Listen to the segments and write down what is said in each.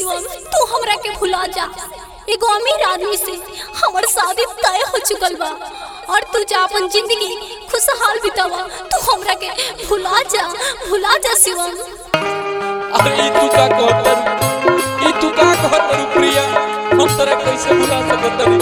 शिवम तू हमरा के भुला जा। एगो अमीर आदमी से हमार शादी तय हो चुकल बा और तू जा अपन जिंदगी खुशहाल बितावा। तू हमरा के भुला जा शिवम। अरे तू का कहत प्रिया, हम तोरा कैसे भुला सकत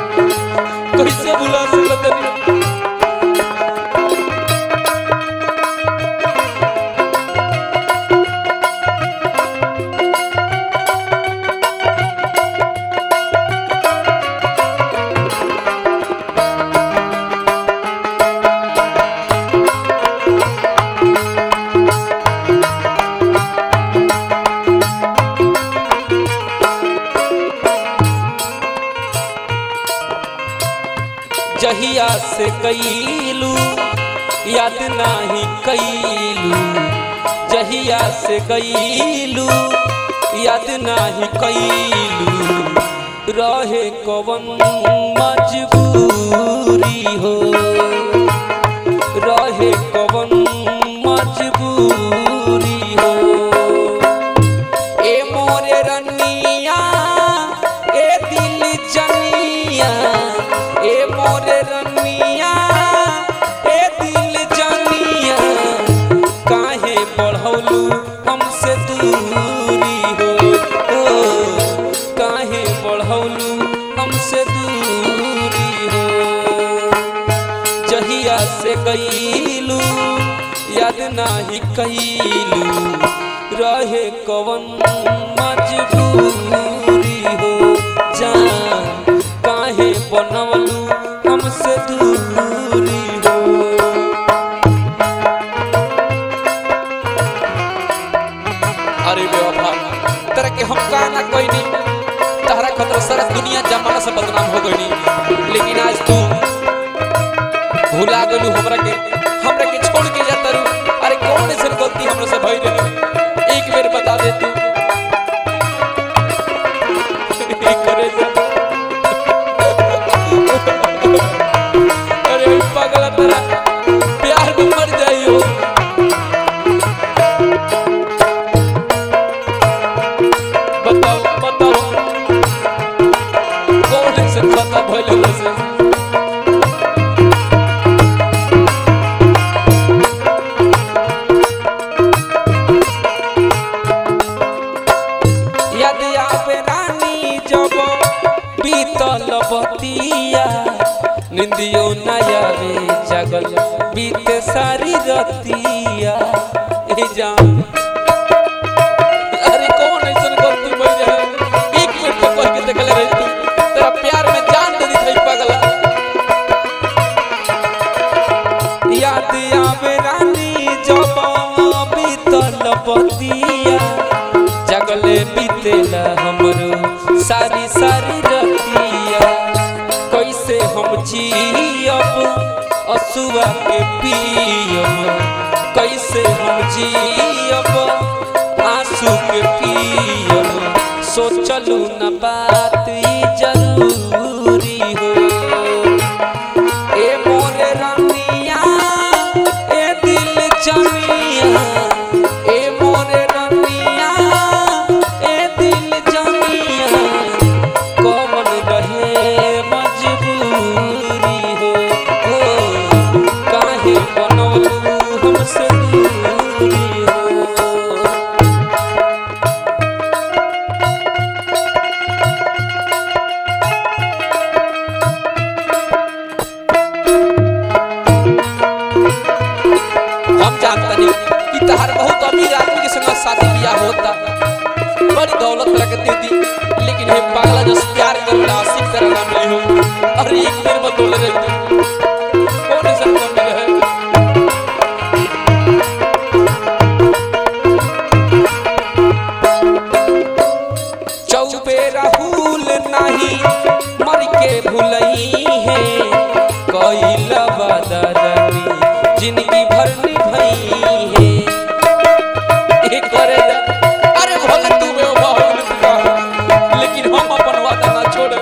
जहिया से कैलू याद नाही कैलू, जहिया से कैलू याद नाही कैलू, रहे कवन मजबूरी हो, रहे कवन मजबूरी हो। ए मोरे रनिया ए दिल जनिया, ए मोरे रनिया ए दिल जनिया, काहे बढ़ौलू हमसे दूरी हो, काहे बढ़ौलू हमसे दूरी हो। जहिया से गईलू याद नाही कैलू, रहे कवन मजबूरी हो, जान काहे बनवलू हमसे दूरी हो। अरे बेवफा तेरा के हम का ना कोई नहीं, तहरा खतरा सारा दुनिया जमाना से बदनाम हो गई, लेकिन आज तू भुला गलू हमरा के छोड़ के जाता रू। अरे कौन ऐसी गलती हमरा से भई रहे, एक बेर बता दे तू। करे जा अरे पागल तेरा प्यार में मर जाइयो। बताओ कौन ऐसे खता भइल से। याद आवे रानी जब बीतल बतिया, निंदियो न आवे जागल बीते सारी रतिया। ए जान अरे कौन ऐसा गलती भई रहे, एक मिनट तो कह के देखले रही तू, तेरा प्यार में जान दे दी थई पागला। याद आवे रानी जब बीतल बतिया, जगले बीतेला हमरो सारी सारी रतिया। कैसे हम जियब असुआ के पियब, कैसे हम जियब आंसू के पियब, सोचलू न बात ई जरूरी हो। ए मोरे रनिया ए दिल जनिया, ए मोरे रनिया ए दिल जनिया, कौन रहे मजबूरी हो, काहे बनवलू हमसे दूरी हो। हम जानते कि तहार बहुत अमीर आदमी के संग शादी ब्याह होता, बड़ी दौलत लगा दे दी, लेकिन हे पागला जो प्यार करला आशिक तरह ना मिली हो। अरे एक दिन बतौले रही तू कौन ऐसा मिले है। चौबे राहुल नहीं मर के भुलई है, कैल वादा रानी जिंदगी भर निभई है। एक करे अरे भले तू बेवफा हो, लेकिन हम अपन वादा ना छोड़े।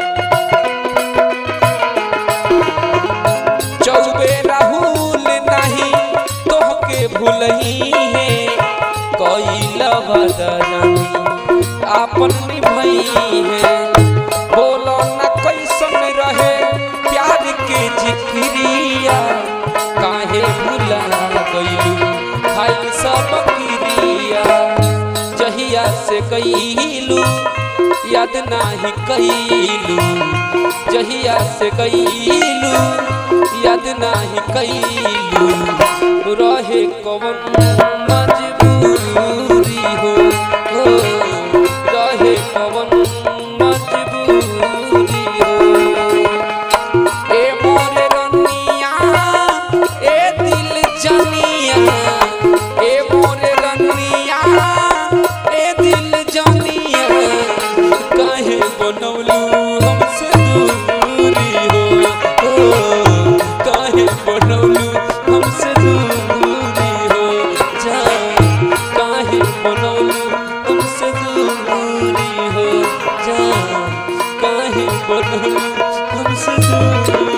चौबे राहुल नहीं तोहके भुलई है, कैल वादा रानी आपन निभाई है। बोलो न कैसन रहे प्यार के जिक्रिया, काहे भुला गइलू खाइल सब क्रिया। जहिया से गइलू याद नाही कइलू, जहिया से गइलू याद नाही कइलू। रहे कवन मजबूरी हो, रहे कवन मजबूरी हो। ए मोरे रनिया ए दिल जनिया, ए मोरे रनिया ए दिल जनिया। काहे बनौलू हमसे दूरी हो, काहे बनौलू हमसे दूरी हो। जान काहे बनौलू हमसे दूरी हो, जान काहे बनौलू हमसे दूरी।